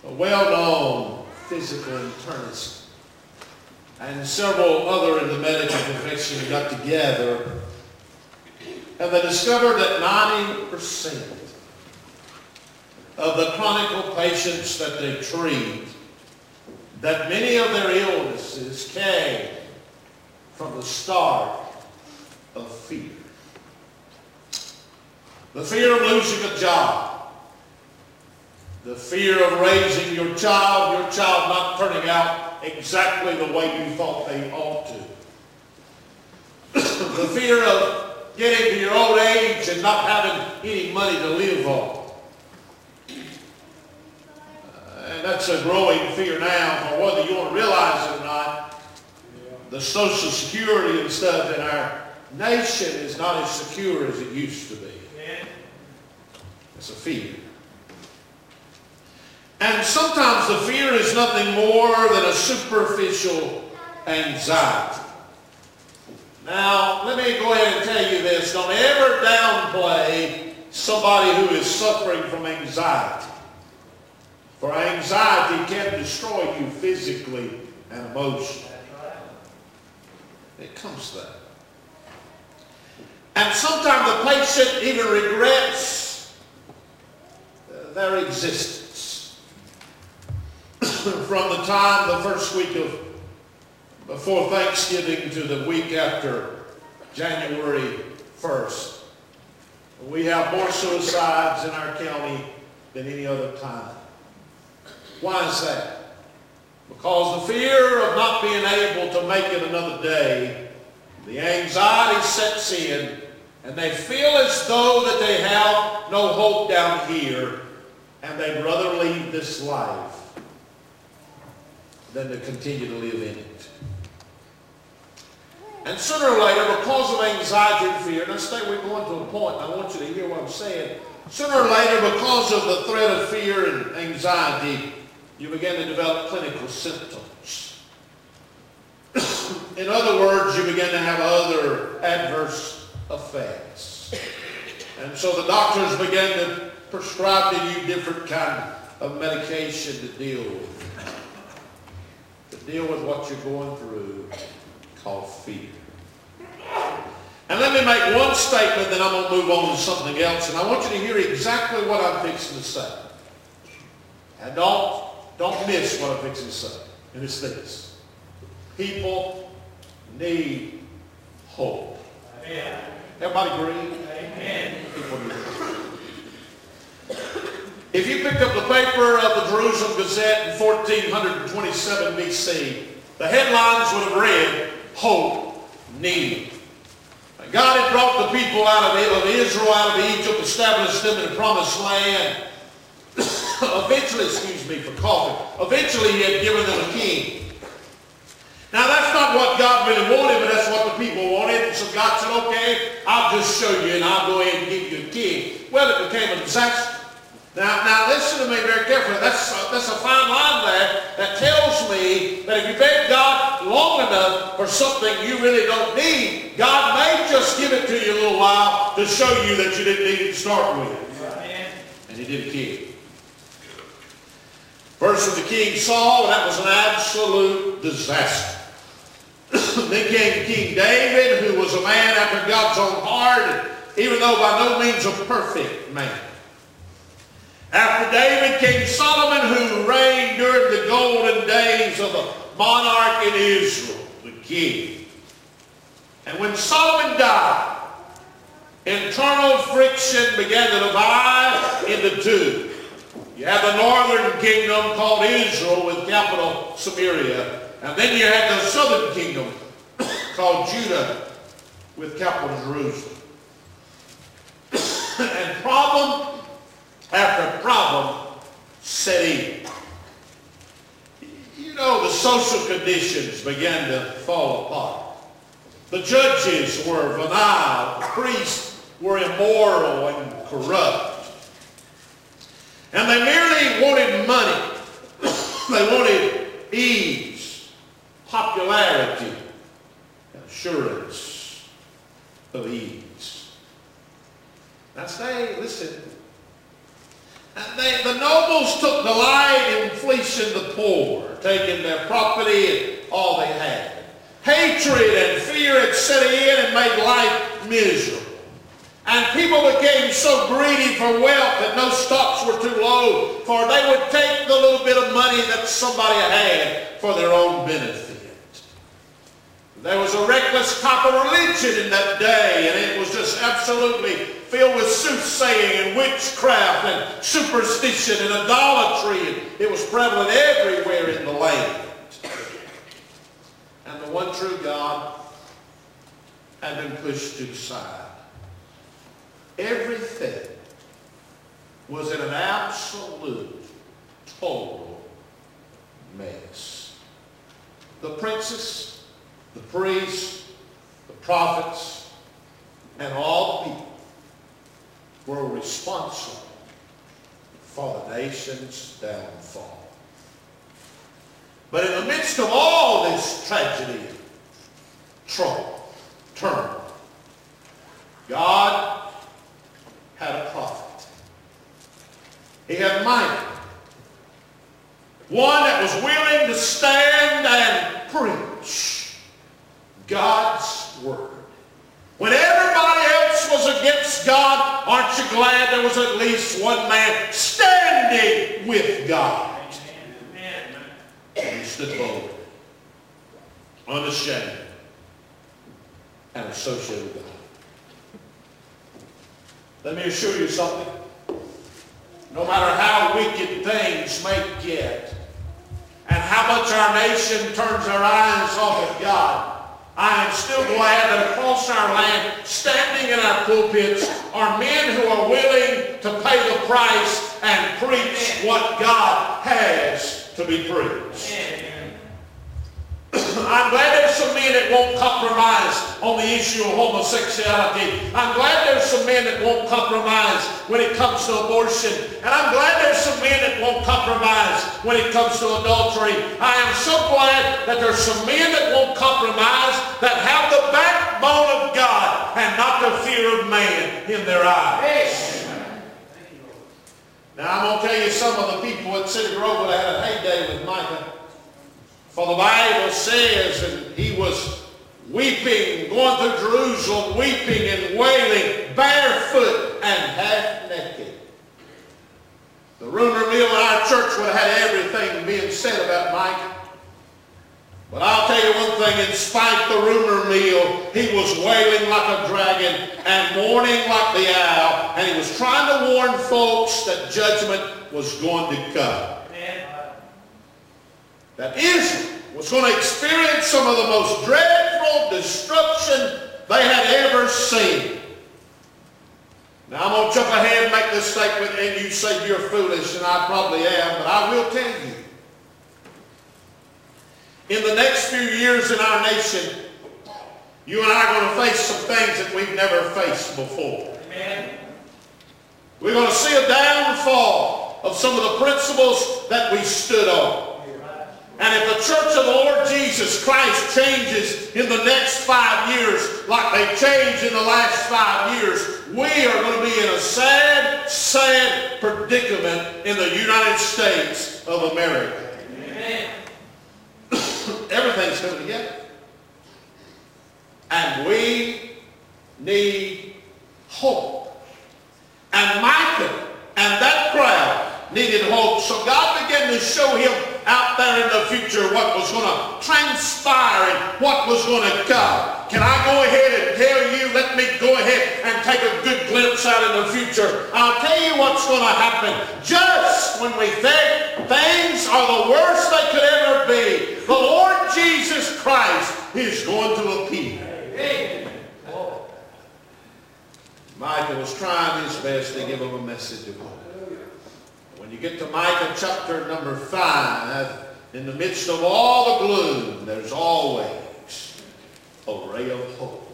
a well-known physical internist, and several other in the medical profession got together, and they discovered that 90% of the chronic patients that they treat, that many of their illnesses came from the start of fear. The fear of losing a job. The fear of raising your child not turning out exactly the way you thought they ought to. The fear of getting to your old age and not having any money to live on. And that's a growing fear now, for whether you want to realize it or not. The Social Security and stuff in our nation is not as secure as it used to be. It's a fear. And sometimes the fear is nothing more than a superficial anxiety. Now, let me go ahead and tell you this. Don't ever downplay somebody who is suffering from anxiety. For anxiety can destroy you physically and emotionally. It comes to that. And sometimes the patient even regrets their existence. From the time, the first week of before Thanksgiving to the week after January 1st, we have more suicides in our county than any other time. Why is that? Because the fear of not being able to make it another day, the anxiety sets in, and they feel as though that they have no hope down here, and they'd rather leave this life than to continue to live in it. And sooner or later, because of anxiety and fear, and we're going to a point, and I want you to hear what I'm saying. Sooner or later, because of the threat of fear and anxiety, you begin to develop clinical symptoms. In other words, you begin to have other adverse effects. And so the doctors begin to prescribe to you different kind of medication to deal with. To deal with what you're going through, called fear. And let me make one statement, then I'm going to move on to something else. And I want you to hear exactly what I'm fixing to say. And don't miss what I'm fixing to say. And it's this. People need hope. Amen. Everybody agree? Amen. People need hope. If you picked up the paper of the Jerusalem Gazette in 1427 BC, the headlines would have read, Hope Needed. God had brought the people out of Israel, out of Egypt, established them in the promised land. Eventually he had given them a king. Now that's not what God really wanted, but that's what the people wanted. And so God said, okay, I'll just show you and I'll go ahead and give you a king. Well, it became a disaster. Now listen to me very carefully. That's a fine line there that tells me that if you beg God long enough for something you really don't need, God may just give it to you a little while to show you that you didn't need it to start with. Amen. And he did a king. First was the king Saul, and that was an absolute disaster. Then came King David, who was a man after God's own heart, even though by no means a perfect man. After David came Solomon, who reigned during the golden days of the monarch in Israel, the king. And when Solomon died, internal friction began to divide into two. You have the northern kingdom called Israel with capital Samaria. And then you had the southern kingdom called Judah with capital Jerusalem. And problem after problem set in. You know, the social conditions began to fall apart. The judges were venal. The priests were immoral and corrupt. And they merely wanted money. They wanted ease, popularity, and assurance of ease. Now stay, listen. The nobles took delight in fleecing the poor, taking their property and all they had. Hatred and fear had set in and made life miserable. And people became so greedy for wealth that no stocks were too low, for they would take the little bit of money that somebody had for their own benefit. There was a reckless type of religion in that day, and it was just absolutely filled with soothsaying and witchcraft and superstition and idolatry. And it was prevalent everywhere in the land. And the one true God had been pushed to the side. Everything was in an absolute, total mess. The princes, the priests, the prophets, and all the people were responsible for the nation's downfall. But in the midst of all this tragedy, trouble, turmoil, God had a prophet. He had Micah, one that was willing to stand and preach God's word. When everybody else was against God, aren't you glad there was at least one man standing with God? And he stood bold, unashamed, and associated with God. Let me assure you something. No matter how wicked things may get, and how much our nation turns their eyes off of God, I am still glad that across our land, standing in our pulpits, are men who are willing to pay the price and preach what God has to be preached. I'm glad there's some men that won't compromise on the issue of homosexuality. I'm glad there's some men that won't compromise when it comes to abortion. And I'm glad there's some men that won't compromise when it comes to adultery. I am so glad that there's some men that won't compromise, that have the backbone of God and not the fear of man in their eyes. Now I'm going to tell you some of the people at City Grove that had a heyday with Micah. For the Bible says, and he was weeping, going through Jerusalem, weeping and wailing, barefoot and half naked. The rumor mill in our church would have had everything being said about Micah. But I'll tell you one thing, in spite of the rumor mill, he was wailing like a dragon and mourning like the owl, and he was trying to warn folks that judgment was going to come. That Israel was going to experience some of the most dreadful destruction they had ever seen. Now I'm going to jump ahead and make this statement, and you say you're foolish, and I probably am, but I will tell you. In the next few years in our nation, you and I are going to face some things that we've never faced before. Amen. We're going to see a downfall of some of the principles that we stood on. And if the church of the Lord Jesus Christ changes in the next 5 years like they changed in the last 5 years, we are going to be in a sad, sad predicament in the United States of America. Amen. Everything's coming together. And we need hope. And Micah and that crowd needed hope. So God began to show him out there in the future what was going to transpire and what was going to come. Can I go ahead and tell you, let me go ahead and take a good glimpse out in the future. I'll tell you what's going to happen. Just when we think things are the worst they could ever be, the Lord Jesus Christ is going to appear. Amen. Micah was trying his best to give him a message of hope. When you get to Micah chapter number 5, in the midst of all the gloom, there's always a ray of hope.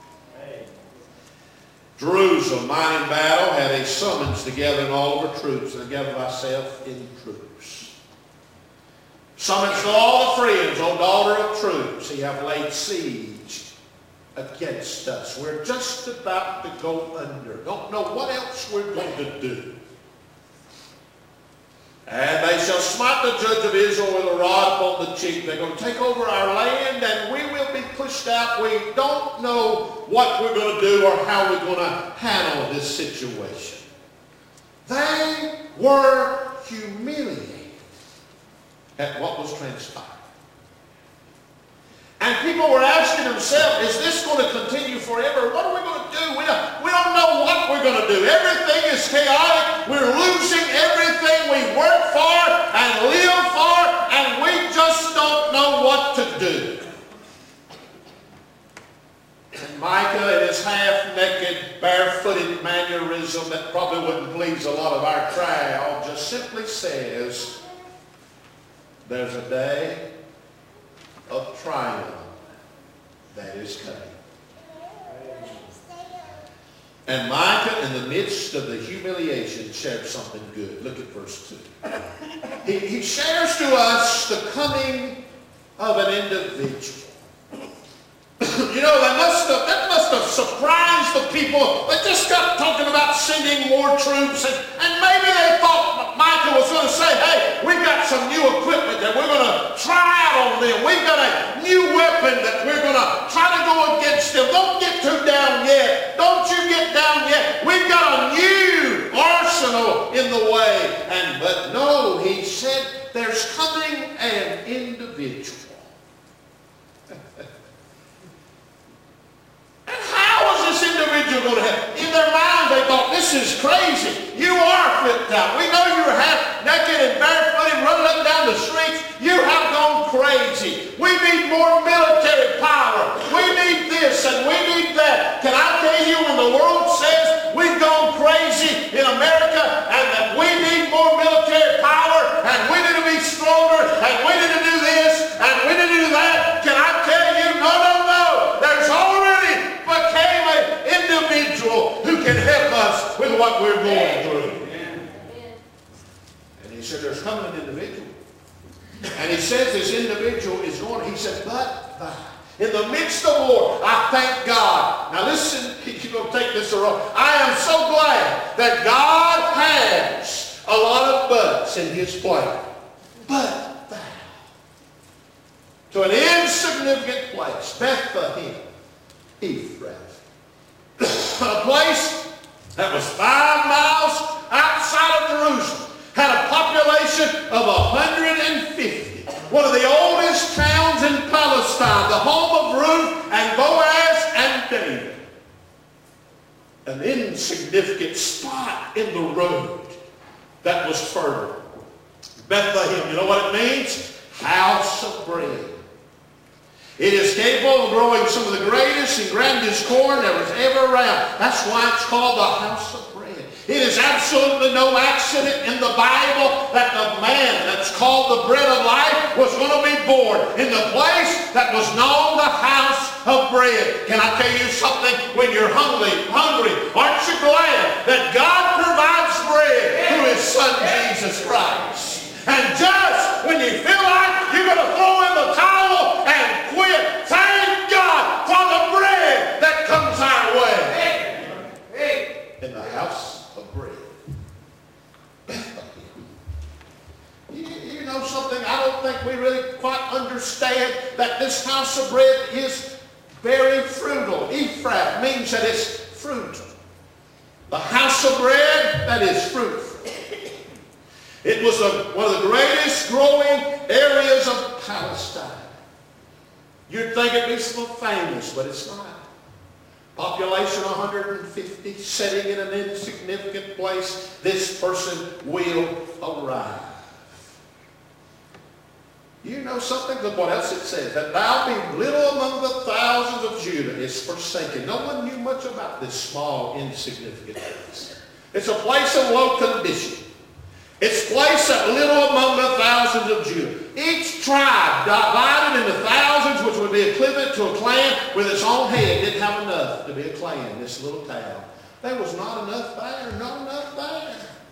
Jerusalem, mighty in battle, had a summons to gather all of her troops, and gather thyself in troops. Summons to all the friends, O daughter of troops, he have laid siege against us. We're just about to go under. Don't know what else we're going to do. And they shall smite the judge of Israel with a rod upon the cheek. They're going to take over our land, and we will be pushed out. We don't know what we're going to do or how we're going to handle this situation. They were humiliated at what was transpired. And people were asking themselves, is this going to continue forever? What are we going to do? We don't know what we're going to do. Everything is chaotic. We're losing everything we work for and live for, and we just don't know what to do. And Micah, in his half-naked, barefooted mannerism that probably wouldn't please a lot of our crowd, just simply says, there's a day of triumph that is coming. And Micah, in the midst of the humiliation, shares something good. Look at verse 2. He shares to us the coming of an individual. You know, that must have surprised the people. They just got talking about sending more troops, and maybe they thought Micah was going to say, hey, we've got some new equipment that we're going to try out on them. We've got a new weapon that we're going to try to go against them. Don't get too down yet. Don't you get down yet. We've got a new arsenal in the way. But no, he said there's coming an individual. Individual going to have. In their mind, they thought, this is crazy. You are flipped out. We know you're half naked and barefooted running up and down the streets. You have gone crazy. We need more military power. We need this and we need that. Can I tell you, when the world says we've gone crazy in America and that we need more military power and we need to be stronger and we need to do this and we need to do that, can I tell you, no. There's already became an individual who can help us with what we're going through. And he said, there's coming an individual. And he says this individual is going, he said, but thou. In the midst of war, I thank God. Now listen, you're going to take this wrong. I am so glad that God has a lot of buts in his plan. But thou. To an insignificant place, Bethlehem, Ephraim. A place that was 5 miles outside of Jerusalem. Had a population of 150. One of the oldest towns in Palestine. The home of Ruth and Boaz and David. An insignificant spot in the road that was fertile. Bethlehem, you know what it means? House of bread. It is capable of growing some of the greatest and grandest corn that was ever around. That's why it's called the house of bread. It is absolutely no accident in the Bible that the man that's called the bread of life was going to be born in the place that was known the house of bread. Can I tell you something? When you're hungry, aren't you glad that God provides bread through his son Jesus Christ? And just when you feel like you're going to throw in the towel and quit, thank God for the bread that comes our way. In the house of bread. You know something? I don't think we really quite understand that this house of bread is very fruitful. Ephraim means that it's fruitful. The house of bread that is fruitful. It was one of the greatest growing areas of Palestine. You'd think it'd be so famous, but it's not. Population 150, sitting in an insignificant place. This person will arrive. You know something? Look what else it says. That thou be little among the thousands of Judah is forsaken. No one knew much about this small, insignificant place. It's a place of low condition. It's placed at little among the thousands of Judah. Each tribe divided into thousands, which would be equivalent to a clan with its own head, didn't have enough to be a clan in this little town. There was not enough there, not enough there.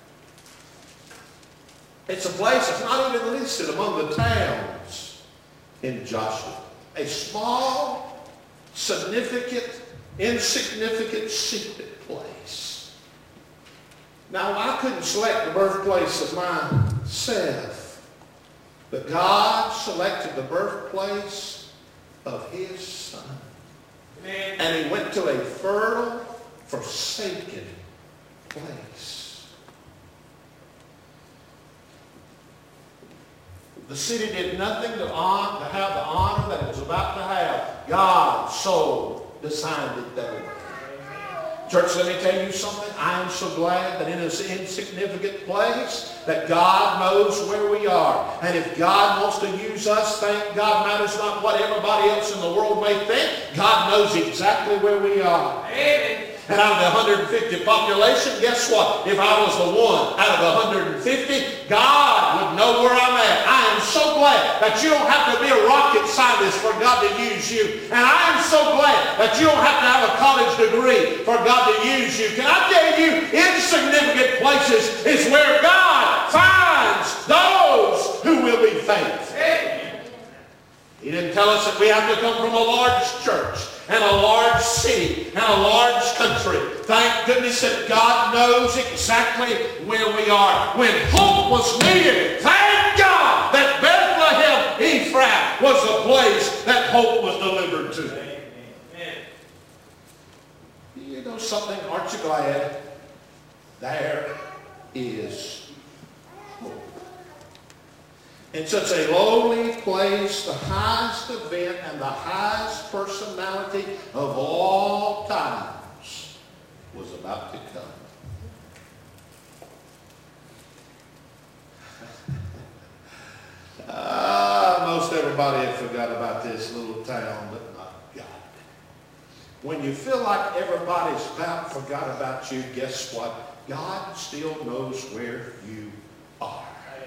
It's a place that's not even listed among the towns in Joshua. A small, significant, insignificant, secret place. Now, I couldn't select the birthplace of my saith that God selected the birthplace of his Son. Amen. And he went to a fertile, forsaken place. The city did nothing to have the honor that it was about to have. God so designed it that way. Church, let me tell you something. I am so glad that in this insignificant place that God knows where we are. And if God wants to use us, thank God, matters not what everybody else in the world may think. God knows exactly where we are. Amen. And out of the 150 population, guess what? If I was the one out of the 150, God would know where I'm at. I am so glad that you don't have to be a rocket scientist for God to use you. And I am so glad that you don't have to have a college degree for God to use you. Can I tell you, insignificant places is where God finds those who will be faithful. He didn't tell us that we have to come from a large church and a large city and a large country. Thank goodness that God knows exactly where we are. When hope was needed, thank God that Bethlehem Ephraim was the place that hope was delivered to. Amen. You know something? Aren't you glad? There is hope. In such a lowly place, the highest event and the highest personality of all times was about to come. Most everybody had forgot about this little town, but not God. When you feel like everybody's about forgot about you, guess what? God still knows where you are.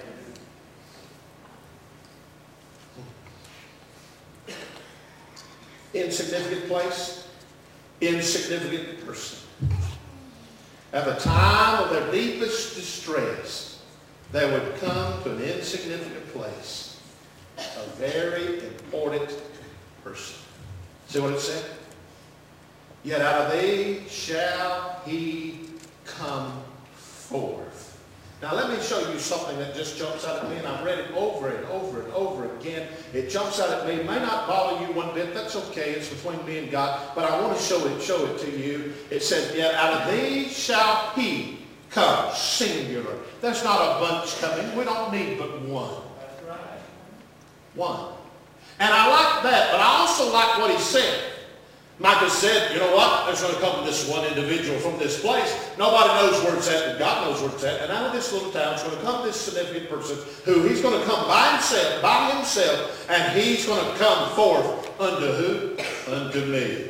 Insignificant place, insignificant person. At the time of their deepest distress, they would come to an insignificant place, a very important person. See what it said? Yet out of thee shall he come forth. Now let me show you something that just jumps out at me, and I've read it over and over and over again. It jumps out at me. It may not bother you one bit. That's okay. It's between me and God. But I want to show it to you. It says, yet out of thee shall he come. Singular. There's not a bunch coming. We don't need but one. That's right. One. And I like that, but I also like what he said. Micah said, you know what? There's going to come this one individual from this place. Nobody knows where it's at, but God knows where it's at. And out of this little town is going to come this significant person who he's going to come by himself, and he's going to come forth unto who? Unto me.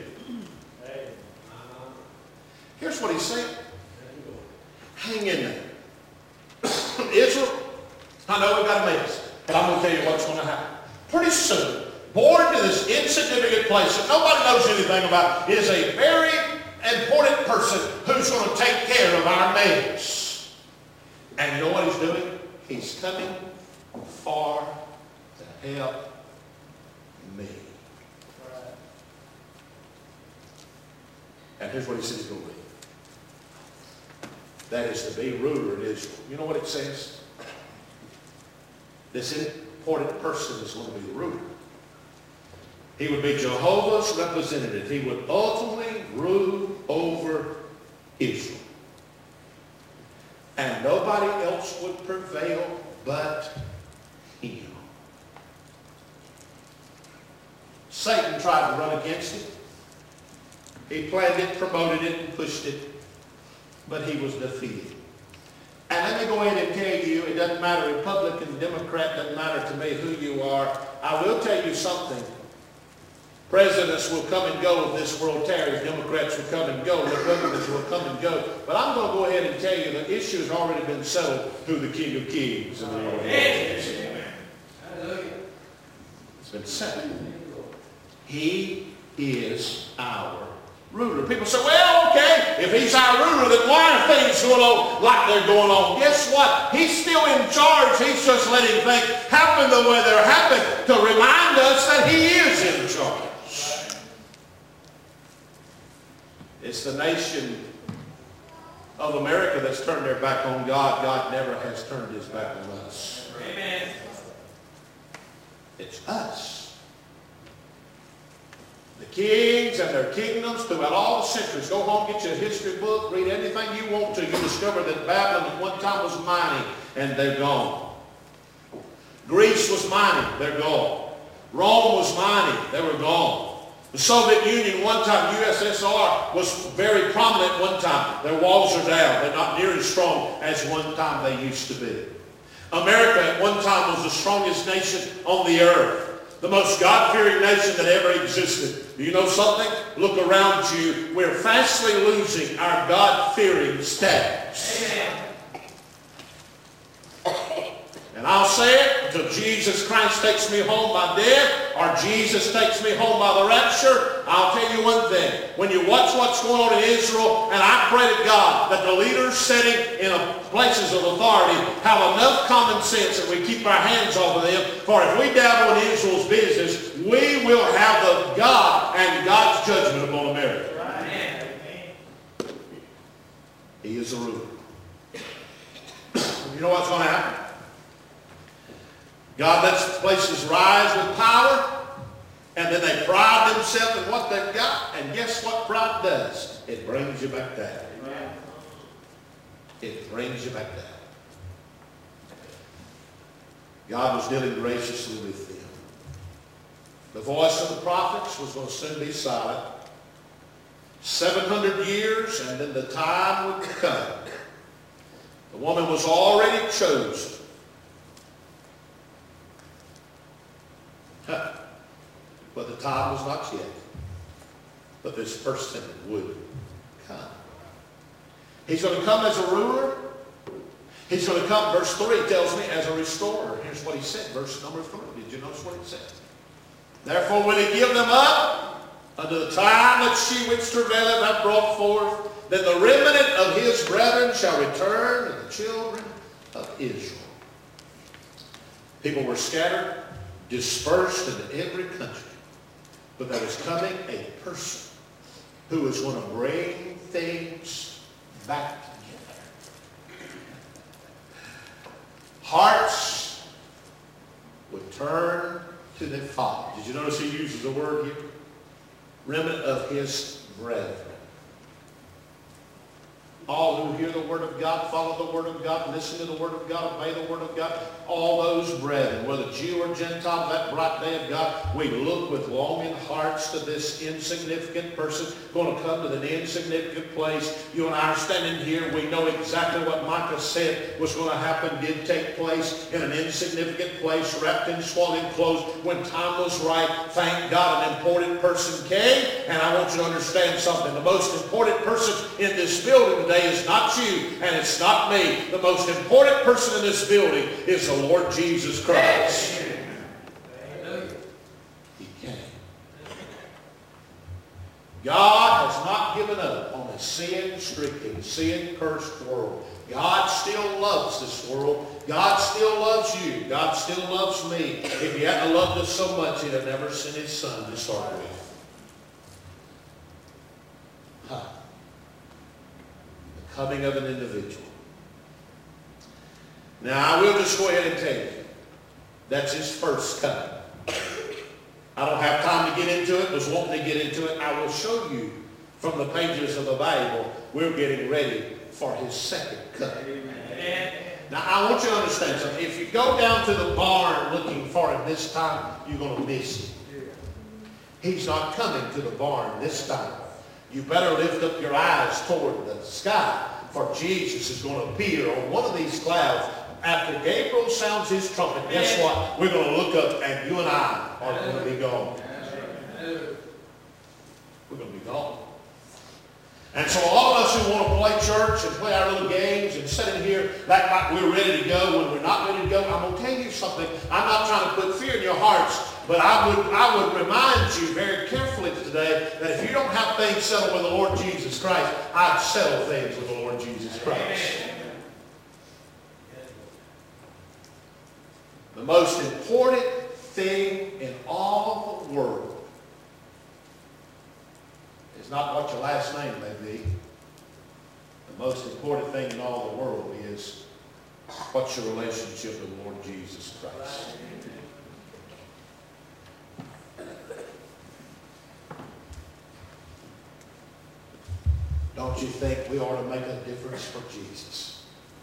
Here's what he said. Hang in there. Israel, I know we've got a mess, but I'm going to tell you what's going to happen. Pretty soon, born to this insignificant place that nobody knows anything about, is a very important person who's going to take care of our mess. And you know what he's doing? He's coming far to help me. And here's what he said he's going to be. That is to be ruler in Israel. You know what it says? This important person is going to be the ruler. He would be Jehovah's representative. He would ultimately rule over Israel. And nobody else would prevail but him. Satan tried to run against it. He planned it, promoted it, and pushed it. But he was defeated. And let me go ahead and tell you, it doesn't matter, Republican, Democrat, doesn't matter to me who you are. I will tell you something. Presidents will come and go if this world tarries. Democrats will come and go. Republicans will come and go. But I'm going to go ahead and tell you the issue has already been settled through the King of Kings and the Lord of Lords. It's been settled. He is our ruler. People say, well, okay, if he's our ruler, then why are things going on like they're going on? Guess what? He's still in charge. He's just letting things happen the way they're happening to remind us that he is in charge. It's the nation of America that's turned their back on God. God never has turned his back on us. Amen. It's us. The kings and their kingdoms throughout all the centuries. Go home, get you a history book, read anything you want to. You discover that Babylon at one time was mighty, and they're gone. Greece was mighty, they're gone. Rome was mighty, they were gone. The Soviet Union one time, USSR, was very prominent one time. Their walls are down. They're not near as strong as one time they used to be. America at one time was the strongest nation on the earth. The most God-fearing nation that ever existed. Do you know something? Look around you. We're fastly losing our God-fearing status. Amen. And I'll say it until Jesus Christ takes me home by death or Jesus takes me home by the rapture. I'll tell you one thing. When you watch what's going on in Israel, and I pray to God that the leaders sitting in places of authority have enough common sense that we keep our hands off of them. For if we dabble in Israel's business, we will have the God and God's judgment upon America. Amen. He is the ruler. You know what's going to happen? God lets places rise with power, and then they pride themselves in what they've got. And guess what pride does? It brings you back down. Amen. It brings you back down. God was dealing graciously with them. The voice of the prophets was going to soon be silent. 700 years, and then the time would come. The woman was already chosen. But the time was not yet. But this person would come. He's going to come as a ruler. He's going to come, verse 3 tells me, as a restorer. Here's what he said, verse number 3. Did you notice what he said? Therefore will he give them up unto the time that she which travaileth hath brought forth. Then the remnant of his brethren shall return to the children of Israel. People were scattered, dispersed into every country. But there was coming a person who was going to bring things back together. Hearts would turn to their Father. Did you notice he uses a word here? Remnant of his brethren. All who hear the Word of God, follow the Word of God, listen to the Word of God, obey the Word of God. All those brethren, whether Jew or Gentile, that bright day of God, we look with longing hearts to this insignificant person going to come to an insignificant place. You and I are standing here. We know exactly what Micah said was going to happen, did take place in an insignificant place, wrapped in swaddling clothes. When time was right, thank God, an important person came. And I want you to understand something. The most important person in this building today is not you, and it's not me. The most important person in this building is the Lord Jesus Christ. He came. God has not given up on a sin-stricken, sin-cursed world. God still loves this world. God still loves you. God still loves me. If he hadn't loved us so much, he'd have never sent his son to start with. Coming of an individual. Now, I will just go ahead and tell you, that's his first coming. I don't have time to get into it, was wanting to get into it. I will show you from the pages of the Bible, we're getting ready for his second coming. Amen. Now, I want you to understand something. If you go down to the barn looking for him this time, you're going to miss him. He's not coming to the barn this time. You better lift up your eyes toward the sky, for Jesus is going to appear on one of these clouds. After Gabriel sounds his trumpet, guess what? We're going to look up, and you and I are going to be gone. We're going to be gone. And so all of us who want to play church and play our little games and sit in here like we're ready to go when we're not ready to go, I'm going to tell you something. I'm not trying to put fear in your hearts, but I would remind you very carefully today that if you don't have things settled with the Lord Jesus Christ, I'd settle things with the Lord Jesus Christ. The most important thing in all the world is not what your last name may be. The The most important thing in all the world is, what's your relationship with the Lord Jesus Christ? Don't you think we ought to make a difference for Jesus?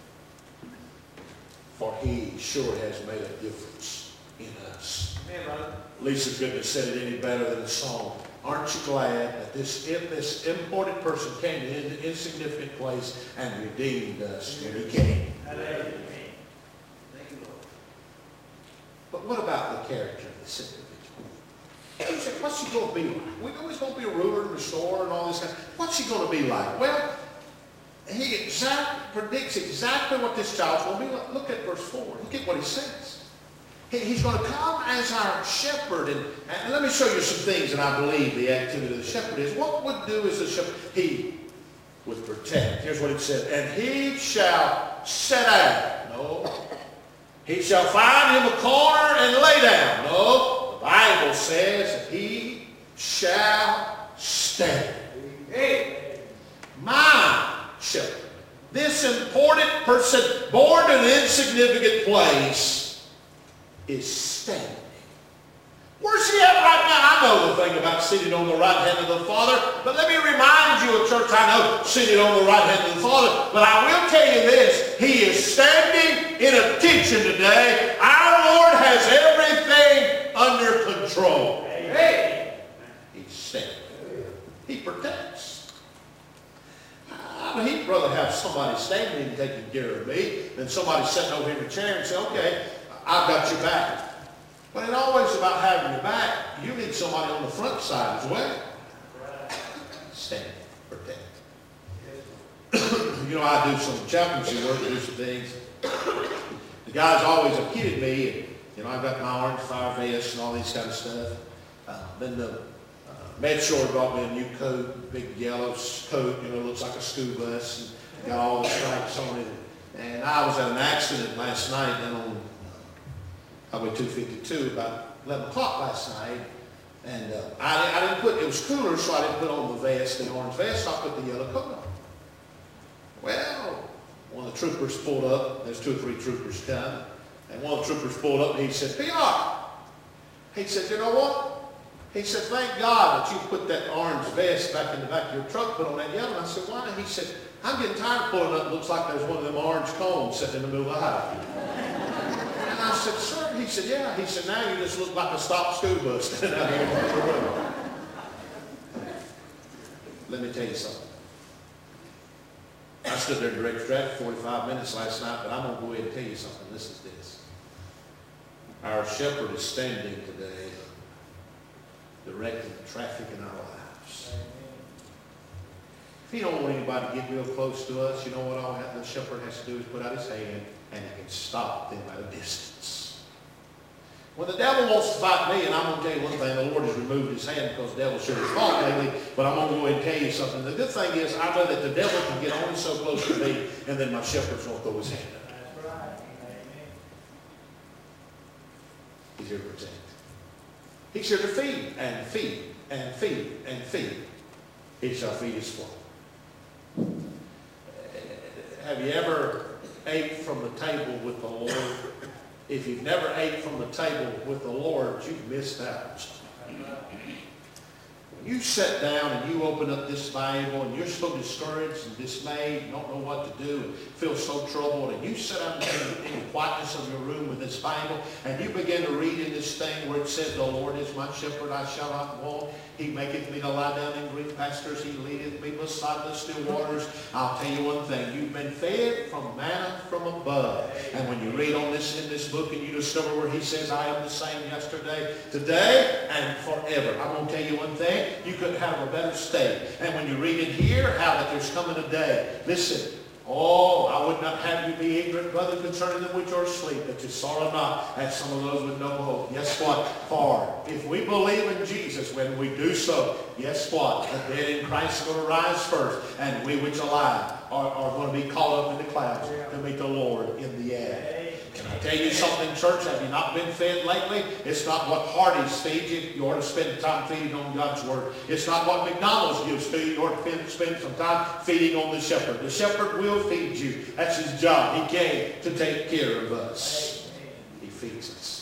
For he sure has made a difference in us. Amen, brother. Lisa couldn't have said it any better than the song. Aren't you glad that this important person came to an insignificant place and redeemed us when he came? Amen. Thank you, Lord. But what about the character of this individual? You say, what's he going to be like? We know he's going to be a ruler and restorer and all this kind of stuff. What's he going to be like? Well, he predicts exactly what this child's going to be like. Look at verse 4. Look at what he says. He's going to come as our shepherd. And let me show you some things that I believe the activity of the shepherd is. What would do as a shepherd? He would protect. Here's what it said. And he shall set out. No. He shall find him a corner and lay down. No. The Bible says that he shall stand. Hey, my shepherd. This important person born in an insignificant place is standing. Where's he at right now? I know the thing about sitting on the right hand of the Father, but let me remind you of church, I know sitting on the right hand of the Father, but I will tell you this, he is standing in attention today. Our Lord has everything under control. Hey, he's standing. He protects. He'd rather have somebody standing and taking care of me than somebody sitting over here in a chair and say, okay, I've got your back. But it's always about having your back. You need somebody on the front side as well. Stand, protect. You know, I do some chaplaincy work, do some things. The guys always have kidded me. And, you know, I've got my orange fire vest and all these kind of stuff. Then the Medshore brought me a new coat, big yellow coat, you know, looks like a school bus, and got all the stripes on it. And I was at an accident last night down on Highway 252 about 11 o'clock last night. And I didn't put, it was cooler, so I didn't put on the vest, the orange vest, so I put the yellow coat on. Well, one of the troopers pulled up, there's 2 or 3 troopers come, and one of the troopers pulled up and he said, PR! He said, you know what? He said, thank God that you put that orange vest back in the back of your truck, put on that yellow. And I said, why? He said, I'm getting tired of pulling up. It looks like there's one of them orange cones sitting in the middle of the highway. And I said, sir, he said, yeah. He said, now you just look like a stopped school bus standing out here in the road. Let me tell you something. I stood there in direct traffic 45 minutes last night, but I'm going to go ahead and tell you something. This is this. Our shepherd is standing today directing the traffic in our lives. If he don't want anybody to get real close to us, you know what all the shepherd has to do is put out his hand and he can stop them at a distance. When the devil wants to fight me, and I'm going to tell you one thing, the Lord has removed his hand because the devil sure has fought lately, but I'm going to go ahead and tell you something. The good thing is I know that the devil can get only so close to me and then my shepherd's going to throw his hand up. He's here to protect. He's here to feed and feed and feed and feed. He shall feed his flock. Have you ever ate from the table with the Lord? If you've never ate from the table with the Lord, you've missed out. When you sit down and you open up this Bible and you're so discouraged and dismayed, you don't know what to do, and feel so troubled, and you sit down in the quietness of your room with this Bible and you begin to read in this thing where it says, the Lord is my shepherd, I shall not want. He maketh me to lie down in green pastures. He leadeth me beside the still waters. I'll tell you one thing. You've been fed from manna from above. And when you read on this in this book and you discover where he says, I am the same yesterday, today, and forever. I'm going to tell you one thing. You couldn't have a better state. And when you read it here, how that there's coming a day. Listen. Oh, I would not have you be ignorant, brother, concerning them which are asleep, that you sorrow not, as some of those with no hope. Yes, what? For if we believe in Jesus, when we do so, yes, what? The dead in Christ are going to rise first, and we which are alive are going to be caught up in the clouds to meet the Lord in the air. I tell you something, church, have you not been fed lately? It's not what Hardee's feeds you. You ought to spend time feeding on God's Word. It's not what McDonald's gives to you. You ought to spend some time feeding on the shepherd. The shepherd will feed you. That's his job. He came to take care of us. He feeds us.